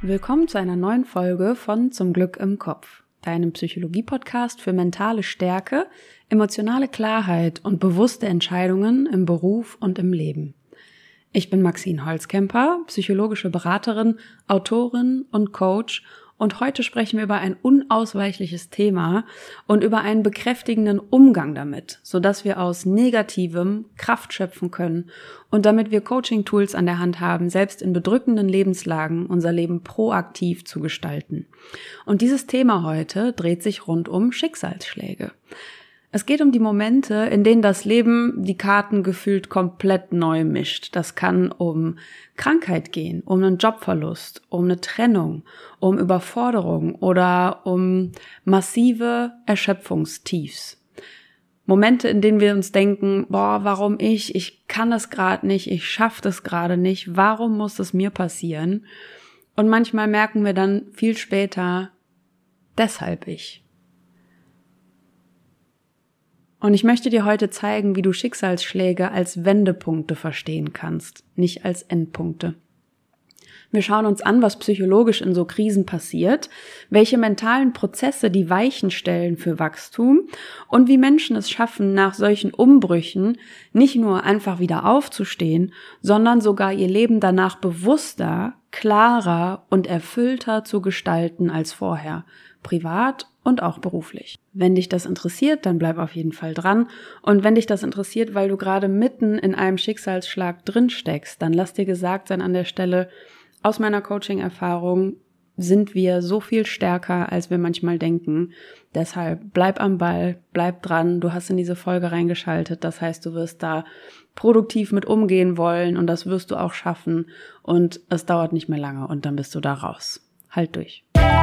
Willkommen zu einer neuen Folge von Zum Glück im Kopf, deinem Psychologie-Podcast für mentale Stärke, emotionale Klarheit und bewusste Entscheidungen im Beruf und im Leben. Ich bin Maxine Holzkemper, psychologische Beraterin, Autorin und Coach, und heute sprechen wir über ein unausweichliches Thema und über einen bekräftigenden Umgang damit, sodass wir aus Negativem Kraft schöpfen können und damit wir Coaching-Tools an der Hand haben, selbst in bedrückenden Lebenslagen unser Leben proaktiv zu gestalten. Und dieses Thema heute dreht sich rund um Schicksalsschläge. Es geht um die Momente, in denen das Leben die Karten gefühlt komplett neu mischt. Das kann um Krankheit gehen, um einen Jobverlust, um eine Trennung, um Überforderung oder um massive Erschöpfungstiefs. Momente, in denen wir uns denken, warum ich? Ich kann es gerade nicht, ich schaffe das gerade nicht, warum muss es mir passieren? Und manchmal merken wir dann viel später, deshalb ich. Und ich möchte dir heute zeigen, wie du Schicksalsschläge als Wendepunkte verstehen kannst, nicht als Endpunkte. Wir schauen uns an, was psychologisch in so Krisen passiert, welche mentalen Prozesse die Weichen stellen für Wachstum und wie Menschen es schaffen, nach solchen Umbrüchen nicht nur einfach wieder aufzustehen, sondern sogar ihr Leben danach bewusster, klarer und erfüllter zu gestalten als vorher, privat und auch beruflich. Wenn dich das interessiert, dann bleib auf jeden Fall dran. Und wenn dich das interessiert, weil du gerade mitten in einem Schicksalsschlag drin steckst, dann lass dir gesagt sein an der Stelle, aus meiner Coaching-Erfahrung sind wir so viel stärker, als wir manchmal denken. Deshalb bleib am Ball, bleib dran. Du hast in diese Folge reingeschaltet. Das heißt, du wirst da produktiv mit umgehen wollen und das wirst du auch schaffen. Und es dauert nicht mehr lange und dann bist du da raus. Halt durch.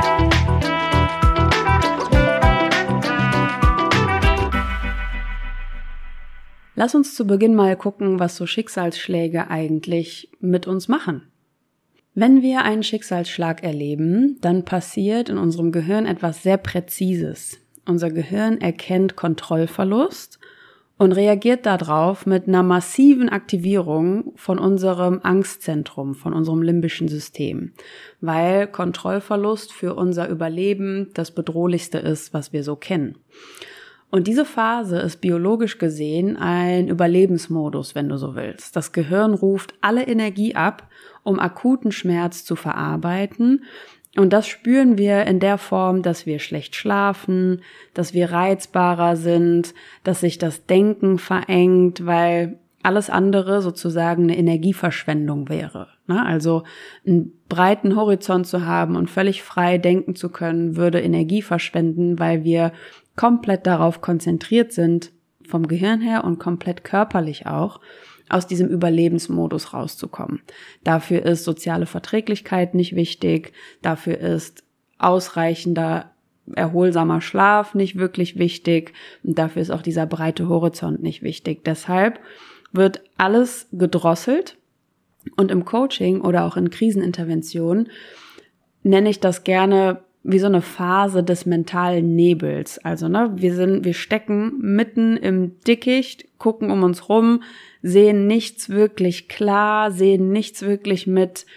Lass uns zu Beginn mal gucken, was so Schicksalsschläge eigentlich mit uns machen. Wenn wir einen Schicksalsschlag erleben, dann passiert in unserem Gehirn etwas sehr Präzises. Unser Gehirn erkennt Kontrollverlust und reagiert darauf mit einer massiven Aktivierung von unserem Angstzentrum, von unserem limbischen System, weil Kontrollverlust für unser Überleben das Bedrohlichste ist, was wir so kennen. Und diese Phase ist biologisch gesehen ein Überlebensmodus, wenn du so willst. Das Gehirn ruft alle Energie ab, um akuten Schmerz zu verarbeiten. Und das spüren wir in der Form, dass wir schlecht schlafen, dass wir reizbarer sind, dass sich das Denken verengt, weil alles andere sozusagen eine Energieverschwendung wäre. Also einen breiten Horizont zu haben und völlig frei denken zu können, würde Energie verschwenden, weil wir komplett darauf konzentriert sind, vom Gehirn her und komplett körperlich auch, aus diesem Überlebensmodus rauszukommen. Dafür ist soziale Verträglichkeit nicht wichtig, dafür ist ausreichender, erholsamer Schlaf nicht wirklich wichtig und dafür ist auch dieser breite Horizont nicht wichtig. Deshalb wird alles gedrosselt und im Coaching oder auch in Kriseninterventionen nenne ich das gerne wie so eine Phase des mentalen Nebels. Also, wir stecken mitten im Dickicht, gucken um uns rum, sehen nichts wirklich klar, sehen nichts wirklich mit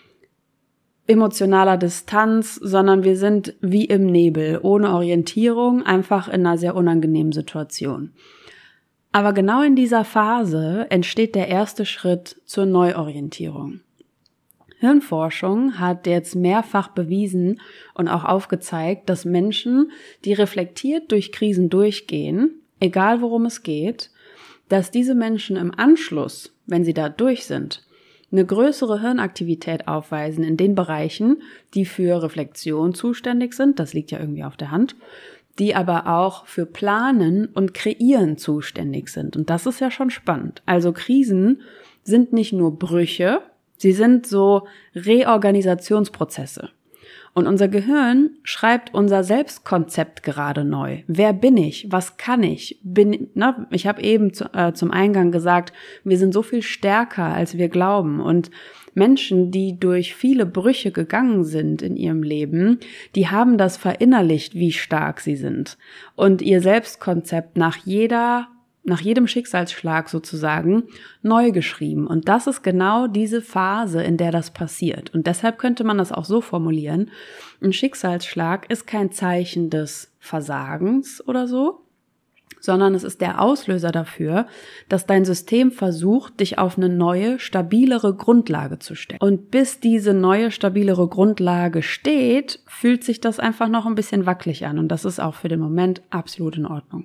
emotionaler Distanz, sondern wir sind wie im Nebel, ohne Orientierung, einfach in einer sehr unangenehmen Situation. Aber genau in dieser Phase entsteht der erste Schritt zur Neuorientierung. Hirnforschung hat jetzt mehrfach bewiesen und auch aufgezeigt, dass Menschen, die reflektiert durch Krisen durchgehen, egal worum es geht, dass diese Menschen im Anschluss, wenn sie da durch sind, eine größere Hirnaktivität aufweisen in den Bereichen, die für Reflexion zuständig sind, das liegt ja irgendwie auf der Hand, die aber auch für Planen und Kreieren zuständig sind. Und das ist ja schon spannend. Also Krisen sind nicht nur Brüche, sie sind so Reorganisationsprozesse. Und unser Gehirn schreibt unser Selbstkonzept gerade neu. Wer bin ich? Was kann ich? Ich habe eben zum Eingang gesagt, wir sind so viel stärker, als wir glauben. Und Menschen, die durch viele Brüche gegangen sind in ihrem Leben, die haben das verinnerlicht, wie stark sie sind. Und ihr Selbstkonzept nach jeder nach jedem Schicksalsschlag sozusagen neu geschrieben. Und das ist genau diese Phase, in der das passiert. Und deshalb könnte man das auch so formulieren: Ein Schicksalsschlag ist kein Zeichen des Versagens oder so, sondern es ist der Auslöser dafür, dass dein System versucht, dich auf eine neue, stabilere Grundlage zu stellen. Und bis diese neue, stabilere Grundlage steht, fühlt sich das einfach noch ein bisschen wackelig an. Und das ist auch für den Moment absolut in Ordnung.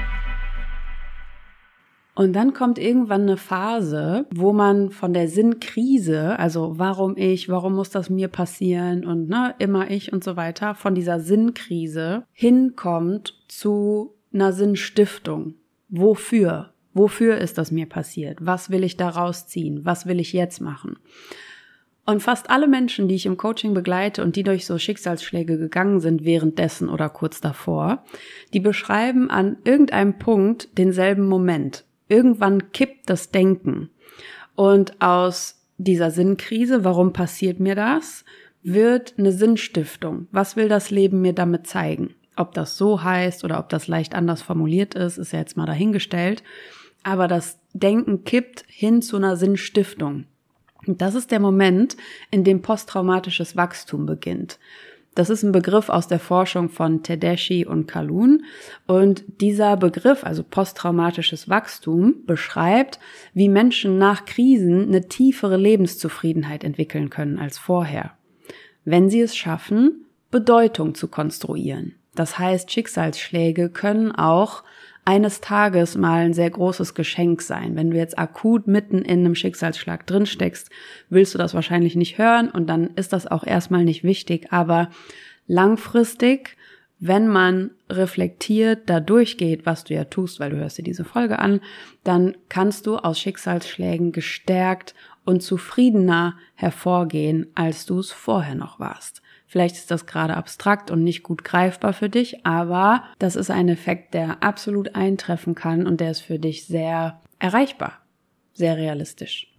Und dann kommt irgendwann eine Phase, wo man von der Sinnkrise, also warum muss das mir passieren und immer ich und so weiter, von dieser Sinnkrise hinkommt zu einer Sinnstiftung. Wofür? Wofür ist das mir passiert? Was will ich daraus ziehen? Was will ich jetzt machen? Und fast alle Menschen, die ich im Coaching begleite und die durch so Schicksalsschläge gegangen sind, währenddessen oder kurz davor, die beschreiben an irgendeinem Punkt denselben Moment. Irgendwann kippt das Denken. Und aus dieser Sinnkrise, warum passiert mir das, wird eine Sinnstiftung. Was will das Leben mir damit zeigen? Ob das so heißt oder ob das leicht anders formuliert ist ja jetzt mal dahingestellt. Aber das Denken kippt hin zu einer Sinnstiftung. Und das ist der Moment, in dem posttraumatisches Wachstum beginnt. Das ist ein Begriff aus der Forschung von Tedeschi und Calhoun. Und dieser Begriff, also posttraumatisches Wachstum, beschreibt, wie Menschen nach Krisen eine tiefere Lebenszufriedenheit entwickeln können als vorher, wenn sie es schaffen, Bedeutung zu konstruieren. Das heißt, Schicksalsschläge können auch eines Tages mal ein sehr großes Geschenk sein. Wenn du jetzt akut mitten in einem Schicksalsschlag drin steckst, willst du das wahrscheinlich nicht hören und dann ist das auch erstmal nicht wichtig. Aber langfristig, wenn man reflektiert da durchgeht, was du ja tust, weil du hörst dir diese Folge an, dann kannst du aus Schicksalsschlägen gestärkt und zufriedener hervorgehen, als du es vorher noch warst. Vielleicht ist das gerade abstrakt und nicht gut greifbar für dich, aber das ist ein Effekt, der absolut eintreffen kann und der ist für dich sehr erreichbar, sehr realistisch.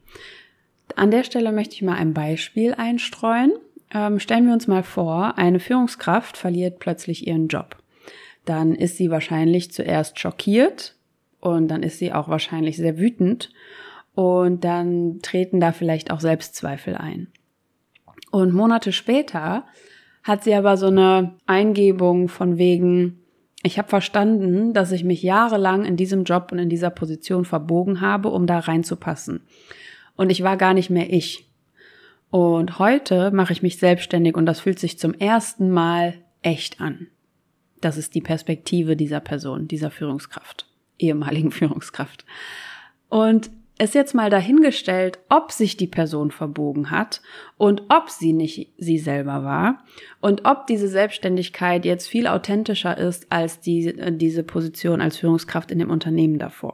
An der Stelle möchte ich mal ein Beispiel einstreuen. Stellen wir uns mal vor, eine Führungskraft verliert plötzlich ihren Job. Dann ist sie wahrscheinlich zuerst schockiert und dann ist sie auch wahrscheinlich sehr wütend und dann treten da vielleicht auch Selbstzweifel ein. Und Monate später hat sie aber so eine Eingebung von wegen, ich habe verstanden, dass ich mich jahrelang in diesem Job und in dieser Position verbogen habe, um da reinzupassen. Und ich war gar nicht mehr ich. Und heute mache ich mich selbstständig und das fühlt sich zum ersten Mal echt an. Das ist die Perspektive dieser Person, dieser Führungskraft, ehemaligen Führungskraft. Und ist jetzt mal dahingestellt, ob sich die Person verbogen hat und ob sie nicht sie selber war und ob diese Selbstständigkeit jetzt viel authentischer ist als diese Position als Führungskraft in dem Unternehmen davor.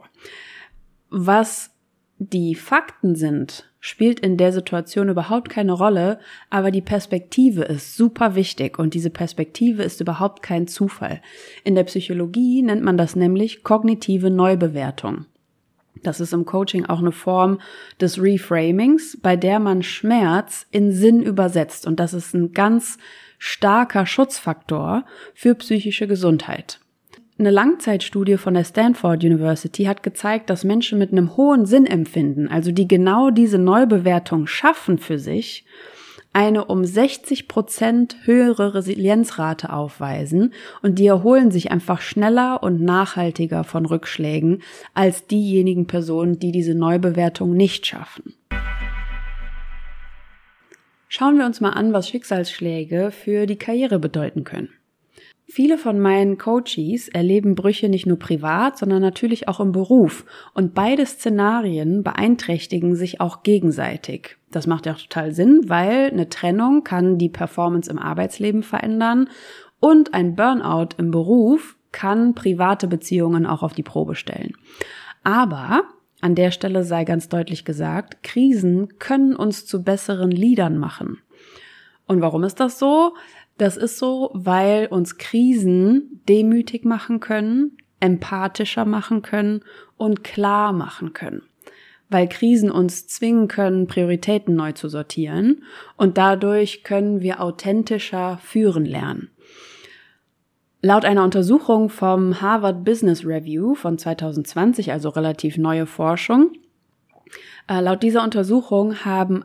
Was die Fakten sind, spielt in der Situation überhaupt keine Rolle, aber die Perspektive ist super wichtig und diese Perspektive ist überhaupt kein Zufall. In der Psychologie nennt man das nämlich kognitive Neubewertung. Das ist im Coaching auch eine Form des Reframings, bei der man Schmerz in Sinn übersetzt. Und das ist ein ganz starker Schutzfaktor für psychische Gesundheit. Eine Langzeitstudie von der Stanford University hat gezeigt, dass Menschen mit einem hohen Sinnempfinden, also die genau diese Neubewertung schaffen für sich, eine um 60% höhere Resilienzrate aufweisen und die erholen sich einfach schneller und nachhaltiger von Rückschlägen als diejenigen Personen, die diese Neubewertung nicht schaffen. Schauen wir uns mal an, was Schicksalsschläge für die Karriere bedeuten können. Viele von meinen Coaches erleben Brüche nicht nur privat, sondern natürlich auch im Beruf. Und beide Szenarien beeinträchtigen sich auch gegenseitig. Das macht ja auch total Sinn, weil eine Trennung kann die Performance im Arbeitsleben verändern und ein Burnout im Beruf kann private Beziehungen auch auf die Probe stellen. Aber an der Stelle sei ganz deutlich gesagt, Krisen können uns zu besseren Leadern machen. Und warum ist das so? Das ist so, weil uns Krisen demütig machen können, empathischer machen können und klar machen können. Weil Krisen uns zwingen können, Prioritäten neu zu sortieren und dadurch können wir authentischer führen lernen. Laut einer Untersuchung vom Harvard Business Review von 2020, also relativ neue Forschung, laut dieser Untersuchung haben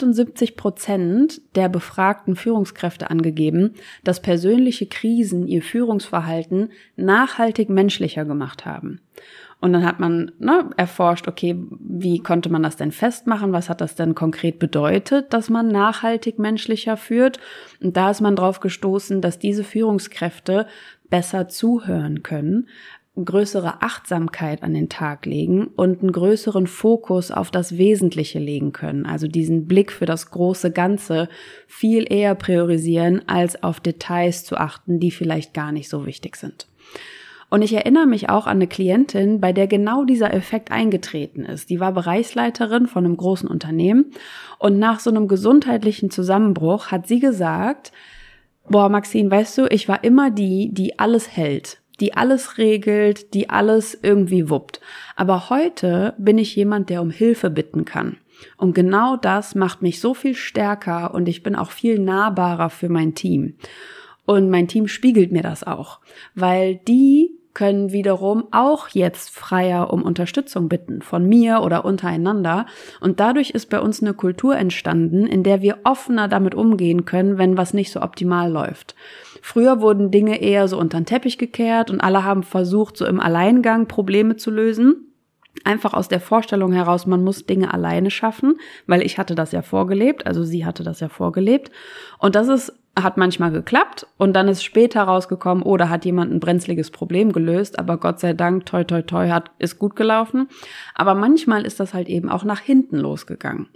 78% der befragten Führungskräfte angegeben, dass persönliche Krisen ihr Führungsverhalten nachhaltig menschlicher gemacht haben. Und dann hat man erforscht, okay, wie konnte man das denn festmachen? Was hat das denn konkret bedeutet, dass man nachhaltig menschlicher führt? Und da ist man drauf gestoßen, dass diese Führungskräfte besser zuhören können, größere Achtsamkeit an den Tag legen und einen größeren Fokus auf das Wesentliche legen können. Also diesen Blick für das große Ganze viel eher priorisieren, als auf Details zu achten, die vielleicht gar nicht so wichtig sind. Und ich erinnere mich auch an eine Klientin, bei der genau dieser Effekt eingetreten ist. Die war Bereichsleiterin von einem großen Unternehmen und nach so einem gesundheitlichen Zusammenbruch hat sie gesagt, boah, Maxine, weißt du, ich war immer die alles hält, die alles regelt, die alles irgendwie wuppt. Aber heute bin ich jemand, der um Hilfe bitten kann. Und genau das macht mich so viel stärker und ich bin auch viel nahbarer für mein Team. Und mein Team spiegelt mir das auch, weil die können wiederum auch jetzt freier um Unterstützung bitten, von mir oder untereinander. Und dadurch ist bei uns eine Kultur entstanden, in der wir offener damit umgehen können, wenn was nicht so optimal läuft. Früher wurden Dinge eher so unter den Teppich gekehrt und alle haben versucht, so im Alleingang Probleme zu lösen. Einfach aus der Vorstellung heraus, man muss Dinge alleine schaffen, weil ich hatte das ja vorgelebt, also sie hatte das ja vorgelebt. Und das hat manchmal geklappt und dann ist später rausgekommen, da hat jemand ein brenzliges Problem gelöst, aber Gott sei Dank, toi, toi, toi, ist gut gelaufen. Aber manchmal ist das halt eben auch nach hinten losgegangen.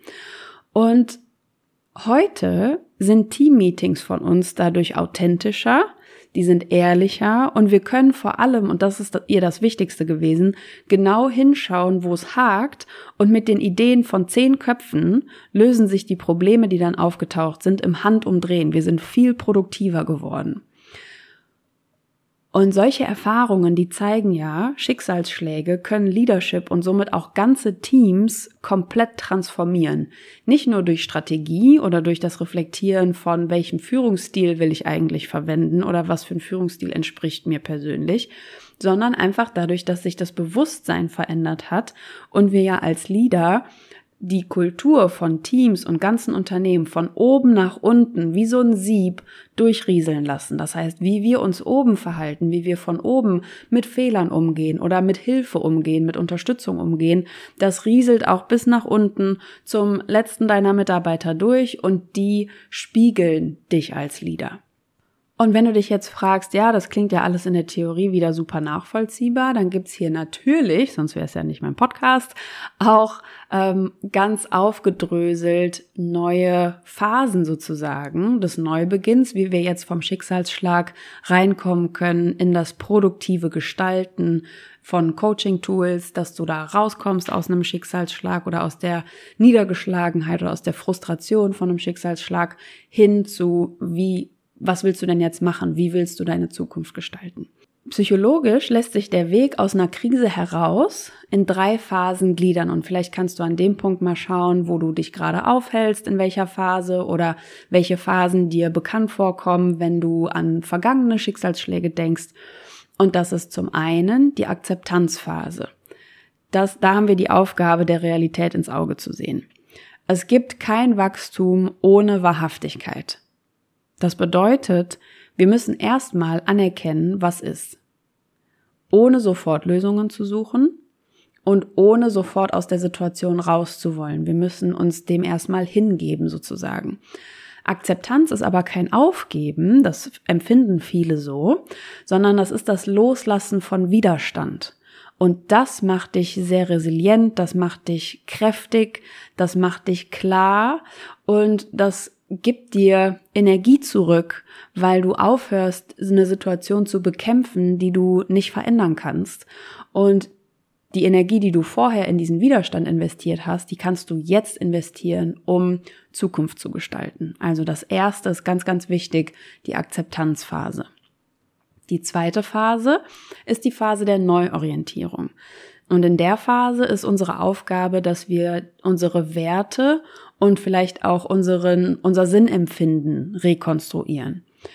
Und heute sind Teammeetings von uns dadurch authentischer, die sind ehrlicher und wir können vor allem, und das ist ihr das Wichtigste gewesen, genau hinschauen, wo es hakt und mit den Ideen von 10 Köpfen lösen sich die Probleme, die dann aufgetaucht sind, im Handumdrehen. Wir sind viel produktiver geworden. Und solche Erfahrungen, die zeigen ja, Schicksalsschläge können Leadership und somit auch ganze Teams komplett transformieren. Nicht nur durch Strategie oder durch das Reflektieren von, welchem Führungsstil will ich eigentlich verwenden oder was für ein Führungsstil entspricht mir persönlich, sondern einfach dadurch, dass sich das Bewusstsein verändert hat und wir ja als Leader die Kultur von Teams und ganzen Unternehmen von oben nach unten wie so ein Sieb durchrieseln lassen. Das heißt, wie wir uns oben verhalten, wie wir von oben mit Fehlern umgehen oder mit Hilfe umgehen, mit Unterstützung umgehen, das rieselt auch bis nach unten zum letzten deiner Mitarbeiter durch und die spiegeln dich als Leader. Und wenn du dich jetzt fragst, ja, das klingt ja alles in der Theorie wieder super nachvollziehbar, dann gibt's hier natürlich, sonst wäre es ja nicht mein Podcast, auch ganz aufgedröselt neue Phasen sozusagen des Neubeginns, wie wir jetzt vom Schicksalsschlag reinkommen können in das produktive Gestalten von Coaching-Tools, dass du da rauskommst aus einem Schicksalsschlag oder aus der Niedergeschlagenheit oder aus der Frustration von einem Schicksalsschlag hin zu was willst du denn jetzt machen? Wie willst du deine Zukunft gestalten? Psychologisch lässt sich der Weg aus einer Krise heraus in 3 Phasen gliedern und vielleicht kannst du an dem Punkt mal schauen, wo du dich gerade aufhältst, in welcher Phase oder welche Phasen dir bekannt vorkommen, wenn du an vergangene Schicksalsschläge denkst. Und das ist zum einen die Akzeptanzphase. Da haben wir die Aufgabe, der Realität ins Auge zu sehen. Es gibt kein Wachstum ohne Wahrhaftigkeit. Das bedeutet, wir müssen erstmal anerkennen, was ist. Ohne sofort Lösungen zu suchen und ohne sofort aus der Situation rauszuwollen. Wir müssen uns dem erstmal hingeben sozusagen. Akzeptanz ist aber kein Aufgeben, das empfinden viele so, sondern das ist das Loslassen von Widerstand. Und das macht dich sehr resilient, das macht dich kräftig, das macht dich klar und das gibt dir Energie zurück, weil du aufhörst, eine Situation zu bekämpfen, die du nicht verändern kannst. Und die Energie, die du vorher in diesen Widerstand investiert hast, die kannst du jetzt investieren, um Zukunft zu gestalten. Also das erste ist ganz, ganz wichtig, die Akzeptanzphase. Die zweite Phase ist die Phase der Neuorientierung. Und in der Phase ist unsere Aufgabe, dass wir unsere Werte und vielleicht auch unser Sinnempfinden rekonstruieren.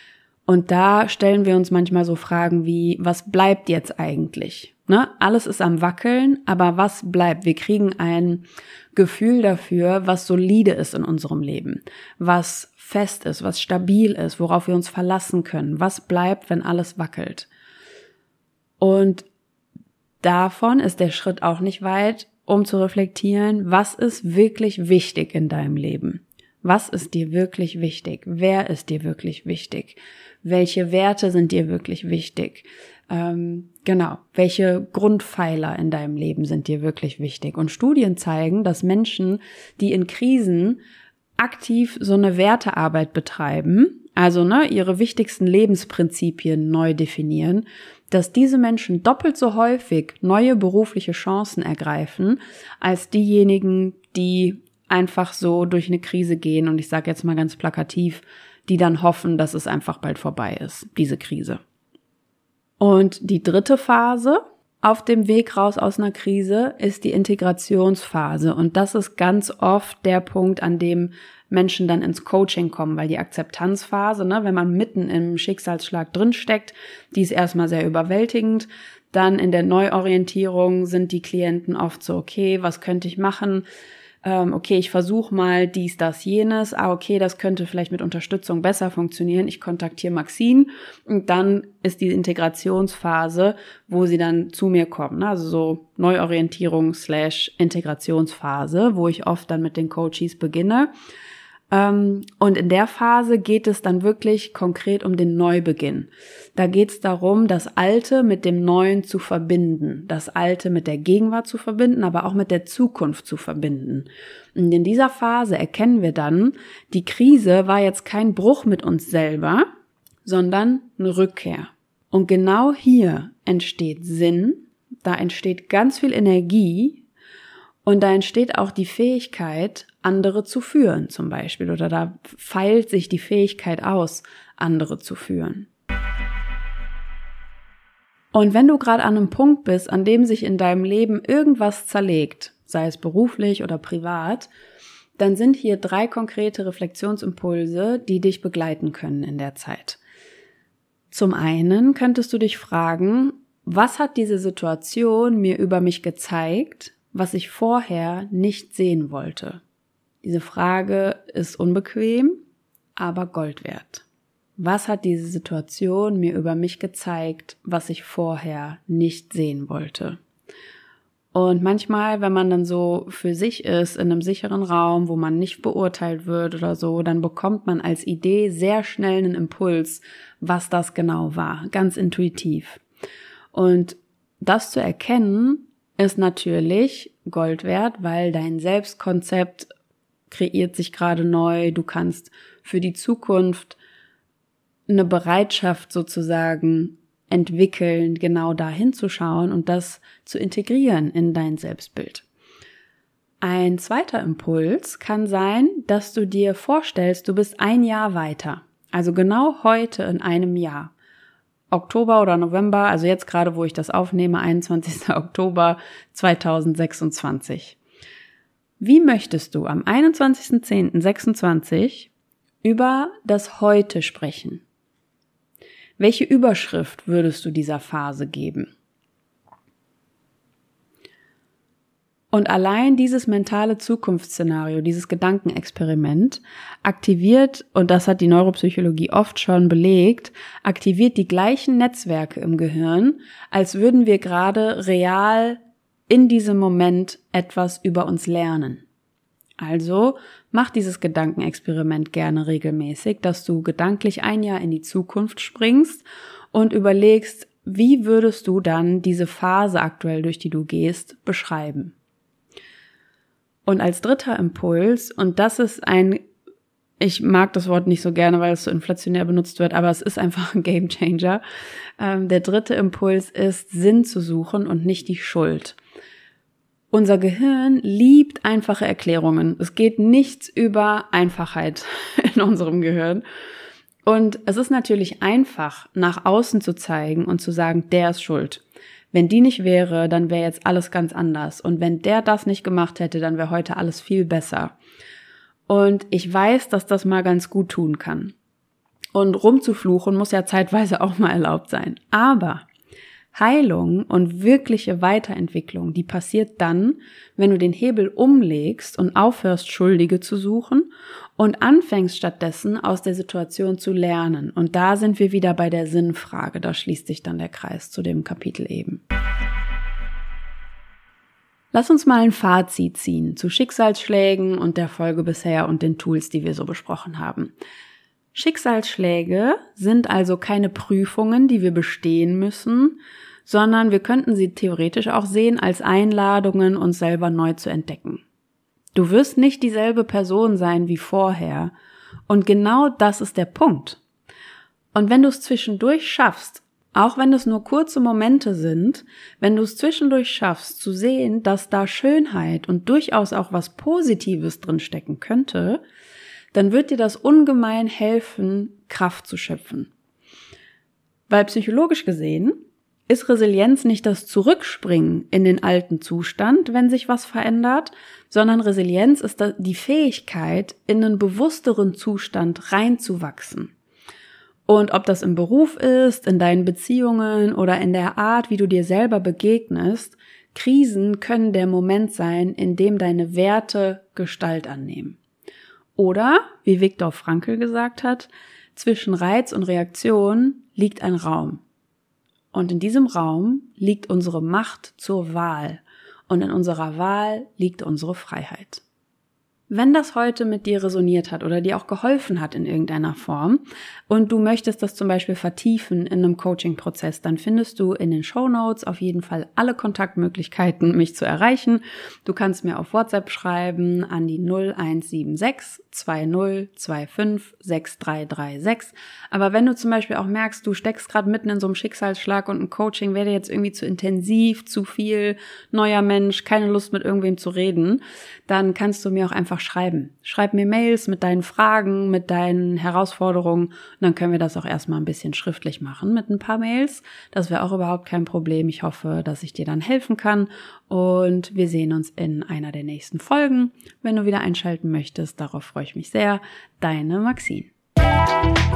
Und da stellen wir uns manchmal so Fragen wie, was bleibt jetzt eigentlich? Ne? Alles ist am Wackeln, aber was bleibt? Wir kriegen ein Gefühl dafür, was solide ist in unserem Leben, was fest ist, was stabil ist, worauf wir uns verlassen können. Was bleibt, wenn alles wackelt? Und davon ist der Schritt auch nicht weit, um zu reflektieren, was ist wirklich wichtig in deinem Leben? Was ist dir wirklich wichtig? Wer ist dir wirklich wichtig? Welche Werte sind dir wirklich wichtig? Welche Grundpfeiler in deinem Leben sind dir wirklich wichtig? Und Studien zeigen, dass Menschen, die in Krisen aktiv so eine Wertearbeit betreiben, also ihre wichtigsten Lebensprinzipien neu definieren, dass diese Menschen doppelt so häufig neue berufliche Chancen ergreifen, als diejenigen, die einfach so durch eine Krise gehen und ich sage jetzt mal ganz plakativ, die dann hoffen, dass es einfach bald vorbei ist, diese Krise. Und die dritte Phase auf dem Weg raus aus einer Krise ist die Integrationsphase. Und das ist ganz oft der Punkt, an dem Menschen dann ins Coaching kommen, weil die Akzeptanzphase, wenn man mitten im Schicksalsschlag drinsteckt, die ist erstmal sehr überwältigend. Dann in der Neuorientierung sind die Klienten oft so, okay, was könnte ich machen? Okay, ich versuche mal dies, das, jenes. Okay, das könnte vielleicht mit Unterstützung besser funktionieren. Ich kontaktiere Maxine und dann ist die Integrationsphase, wo sie dann zu mir kommen. Also so Neuorientierung/Integrationsphase, wo ich oft dann mit den Coaches beginne. Und in der Phase geht es dann wirklich konkret um den Neubeginn. Da geht es darum, das Alte mit dem Neuen zu verbinden, das Alte mit der Gegenwart zu verbinden, aber auch mit der Zukunft zu verbinden. Und in dieser Phase erkennen wir dann, die Krise war jetzt kein Bruch mit uns selber, sondern eine Rückkehr. Und genau hier entsteht Sinn, da entsteht ganz viel Energie und da entsteht auch die Fähigkeit, andere zu führen zum Beispiel, oder da feilt sich die Fähigkeit aus, andere zu führen. Und wenn du gerade an einem Punkt bist, an dem sich in deinem Leben irgendwas zerlegt, sei es beruflich oder privat, dann sind hier 3 konkrete Reflexionsimpulse, die dich begleiten können in der Zeit. Zum einen könntest du dich fragen, was hat diese Situation mir über mich gezeigt, was ich vorher nicht sehen wollte? Diese Frage ist unbequem, aber Gold wert. Was hat diese Situation mir über mich gezeigt, was ich vorher nicht sehen wollte? Und manchmal, wenn man dann so für sich ist, in einem sicheren Raum, wo man nicht beurteilt wird oder so, dann bekommt man als Idee sehr schnell einen Impuls, was das genau war, ganz intuitiv. Und das zu erkennen, ist natürlich Gold wert, weil dein Selbstkonzept kreiert sich gerade neu. Du kannst für die Zukunft eine Bereitschaft sozusagen entwickeln, genau da hinzuschauen und das zu integrieren in dein Selbstbild. Ein zweiter Impuls kann sein, dass du dir vorstellst, du bist ein Jahr weiter. Also genau heute in einem Jahr. Oktober oder November, also jetzt gerade, wo ich das aufnehme, 21. Oktober 2026. Wie möchtest du am 21.10.26 über das Heute sprechen? Welche Überschrift würdest du dieser Phase geben? Und allein dieses mentale Zukunftsszenario, dieses Gedankenexperiment aktiviert, und das hat die Neuropsychologie oft schon belegt, aktiviert die gleichen Netzwerke im Gehirn, als würden wir gerade real in diesem Moment etwas über uns lernen. Also mach dieses Gedankenexperiment gerne regelmäßig, dass du gedanklich ein Jahr in die Zukunft springst und überlegst, wie würdest du dann diese Phase aktuell, durch die du gehst, beschreiben. Und als dritter Impuls, und das ist ich mag das Wort nicht so gerne, weil es so inflationär benutzt wird, aber es ist einfach ein Gamechanger. Der dritte Impuls ist, Sinn zu suchen und nicht die Schuld. Unser Gehirn liebt einfache Erklärungen. Es geht nichts über Einfachheit in unserem Gehirn. Und es ist natürlich einfach, nach außen zu zeigen und zu sagen, der ist schuld. Wenn die nicht wäre, dann wäre jetzt alles ganz anders. Und wenn der das nicht gemacht hätte, dann wäre heute alles viel besser. Und ich weiß, dass das mal ganz gut tun kann. Und rumzufluchen muss ja zeitweise auch mal erlaubt sein. Aber Heilung und wirkliche Weiterentwicklung, die passiert dann, wenn du den Hebel umlegst und aufhörst, Schuldige zu suchen und anfängst stattdessen aus der Situation zu lernen. Und da sind wir wieder bei der Sinnfrage, da schließt sich dann der Kreis zu dem Kapitel eben. Lass uns mal ein Fazit ziehen zu Schicksalsschlägen und der Folge bisher und den Tools, die wir so besprochen haben. Schicksalsschläge sind also keine Prüfungen, die wir bestehen müssen, sondern wir könnten sie theoretisch auch sehen als Einladungen, uns selber neu zu entdecken. Du wirst nicht dieselbe Person sein wie vorher und genau das ist der Punkt. Und wenn du es zwischendurch schaffst, auch wenn es nur kurze Momente sind, wenn du es zwischendurch schaffst zu sehen, dass da Schönheit und durchaus auch was Positives drinstecken könnte, dann wird dir das ungemein helfen, Kraft zu schöpfen. Weil psychologisch gesehen ist Resilienz nicht das Zurückspringen in den alten Zustand, wenn sich was verändert, sondern Resilienz ist die Fähigkeit, in einen bewussteren Zustand reinzuwachsen. Und ob das im Beruf ist, in deinen Beziehungen oder in der Art, wie du dir selber begegnest, Krisen können der Moment sein, in dem deine Werte Gestalt annehmen. Oder, wie Viktor Frankl gesagt hat, zwischen Reiz und Reaktion liegt ein Raum. Und in diesem Raum liegt unsere Macht zur Wahl. Und in unserer Wahl liegt unsere Freiheit. Wenn das heute mit dir resoniert hat oder dir auch geholfen hat in irgendeiner Form und du möchtest das zum Beispiel vertiefen in einem Coaching-Prozess, dann findest du in den Shownotes auf jeden Fall alle Kontaktmöglichkeiten, mich zu erreichen. Du kannst mir auf WhatsApp schreiben an die 0176 2025 6336. Aber wenn du zum Beispiel auch merkst, du steckst gerade mitten in so einem Schicksalsschlag und ein Coaching wäre jetzt irgendwie zu intensiv, zu viel, neuer Mensch, keine Lust mit irgendwem zu reden, dann kannst du mir auch einfach schreiben. Schreib mir Mails mit deinen Fragen, mit deinen Herausforderungen und dann können wir das auch erstmal ein bisschen schriftlich machen mit ein paar Mails. Das wäre auch überhaupt kein Problem. Ich hoffe, dass ich dir dann helfen kann und wir sehen uns in einer der nächsten Folgen. Wenn du wieder einschalten möchtest, darauf freue ich mich sehr. Deine Maxine.